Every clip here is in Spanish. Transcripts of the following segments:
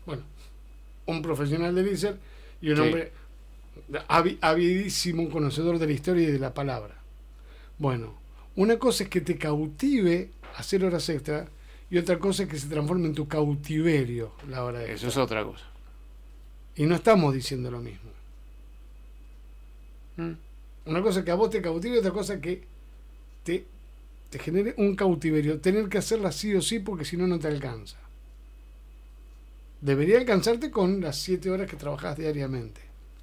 Bueno, un profesional del ISER y un hombre avidísimo, conocedor de la historia y de la palabra. Bueno, una cosa es que te cautive hacer horas extra y otra cosa es que se transforme en tu cautiverio la hora extra. Eso es otra cosa. Y no estamos diciendo lo mismo. Una cosa es que a vos te cautive y otra cosa es que te genere un cautiverio. Tener que hacerla sí o sí porque si no, no te alcanza. Debería alcanzarte con las 7 horas que trabajás diariamente.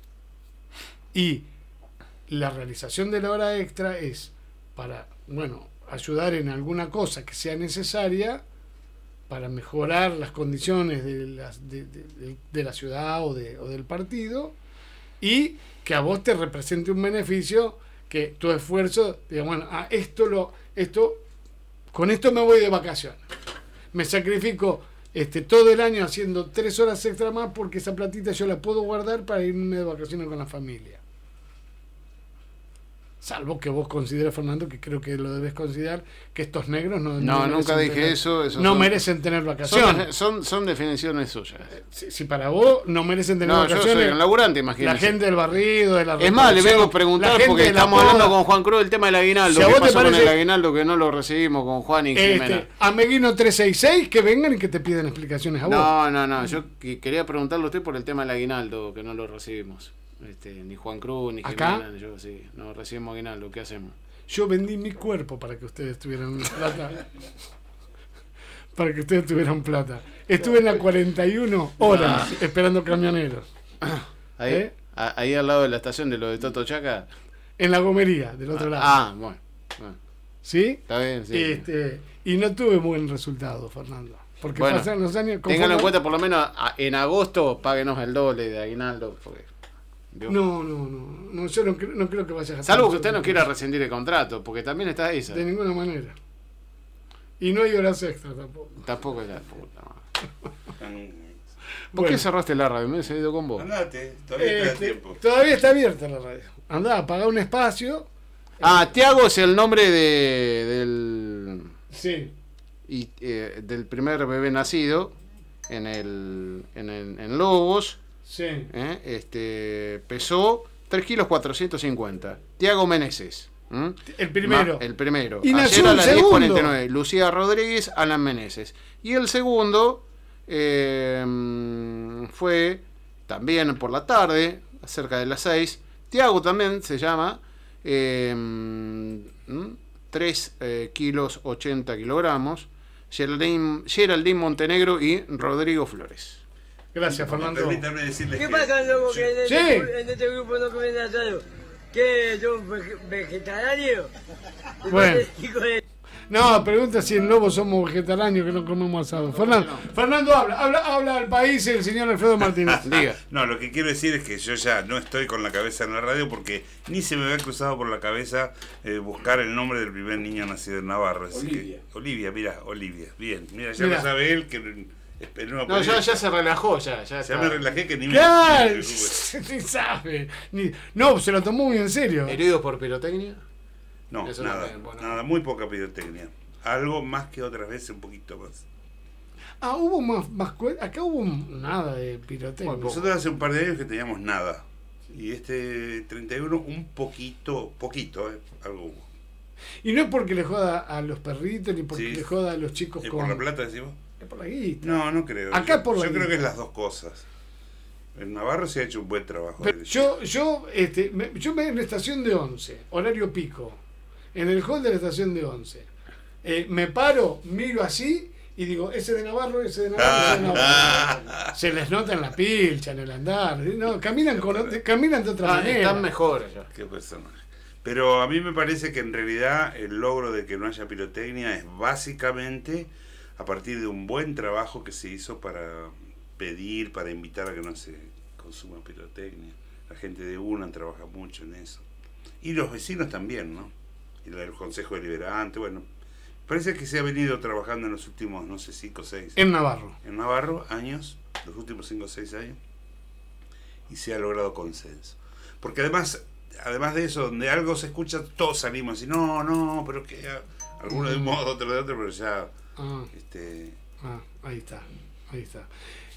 Y la realización de la hora extra es para, bueno, ayudar en alguna cosa que sea necesaria para mejorar las condiciones de la ciudad o del partido, y que a vos te represente un beneficio, que tu esfuerzo diga, bueno, con esto me voy de vacaciones, me sacrifico todo el año haciendo 3 horas extra más porque esa platita yo la puedo guardar para irme de vacaciones con la familia. Salvo que vos consideres, Fernando, que creo que lo debes considerar, que estos negros no nunca dije eso no merecen tener vacaciones. Son definiciones suyas. Si para vos no merecen tener vacaciones, yo soy un laburante, imagínate. La gente del barrido, de la es más, le vengo a preguntar porque estamos hablando con Juan Cruz del tema del aguinaldo. ¿Qué pasó con el aguinaldo que no lo recibimos con Juan y Jimena? Ameguino 366, que vengan y que te piden explicaciones a vos. No, yo quería preguntarle a usted por el tema del aguinaldo, que no lo recibimos. Ni Juan Cruz, ni Jimena, yo sí, no recibimos aguinaldo, ¿qué hacemos? Yo vendí mi cuerpo para que ustedes tuvieran plata. Para que ustedes tuvieran plata. Estuve en las 41 horas esperando camioneros. Ahí al lado de la estación de lo de Toto Chaca. En la gomería, del otro lado. Bueno. ¿Sí? Está bien, sí. Y no tuve buen resultado, Fernando. Porque pasaron los años. Ténganlo en cuenta, por lo menos en agosto, páguenos el doble de aguinaldo. Porque No, yo no creo que vaya a hacer. Salvo que usted no quiera rescindir el contrato, porque también está esa. De ninguna manera. Y no hay horas extras tampoco. Tampoco es la puta madre. ¿Por qué cerraste la radio? Me he ido con vos. Andate, todavía está tiempo. Todavía está abierta la radio. Andá, apagá un espacio. Tiago es el nombre del. Sí. Y del primer bebé nacido en Lobos. Sí. Pesó 3 kilos 450. Tiago Meneses. El primero. El primero. Y ayer nació a las el 10:49. Lucía Rodríguez, Alan Meneses. Y el segundo fue también por la tarde, cerca de las 6. Tiago también se llama. 3 kilos 80 kilogramos. Geraldine Montenegro y Rodrigo Flores. Gracias, Fernando. Permítame decirles ¿Qué pasa, loco, que Sí. en este grupo no comen asado? ¿Qué? ¿Son vegetarios? Bueno. No, pregunta si en Lobo somos vegetarianos que no comemos asado. Fernando, habla al país el señor Alfredo Martínez. Diga. No, lo que quiero decir es que yo ya no estoy con la cabeza en la radio porque ni se me había cruzado por la cabeza buscar el nombre del primer niño nacido en Navarra. Olivia, Olivia. Bien, mira, ya lo sabe él que... ya se relajó, ya me relajé que ni me sí sabe. No, se lo tomó muy en serio. ¿Heridos por pirotecnia? No, eso nada, muy poca pirotecnia. Algo más que otras veces, un poquito más. Hubo más acá hubo nada de pirotecnia. Bueno, nosotros hace un par de años que teníamos nada. Y este 31 un poquito, algo hubo. Y no es porque le joda a los perritos ni porque le joda a los chicos con... ¿Por la plata decimos? Es por la guita. No creo. Acá yo creo que es las dos cosas. En Navarro se ha hecho un buen trabajo. Pero yo me en la estación de 11, horario pico, en el hall de la estación de 11, me paro, miro así y digo, ese de Navarro. Se les nota en la pilcha, en el andar. No, caminan de otra manera. Están mejor ya. Qué personaje. Pero a mí me parece que en realidad el logro de que no haya pirotecnia es básicamente a partir de un buen trabajo que se hizo para pedir, para invitar a que no se consuma pirotecnia. La gente de UNAM trabaja mucho en eso. Y los vecinos también, ¿no? Y el Consejo Deliberante, bueno. Parece que se ha venido trabajando en los últimos, 5 o 6. En Navarro. En Navarro, años, los últimos 5 o 6 años. Y se ha logrado consenso. Porque además de eso, donde algo se escucha, todos salimos y no, pero que alguno de un modo, otro de otro, pero ya... ahí está.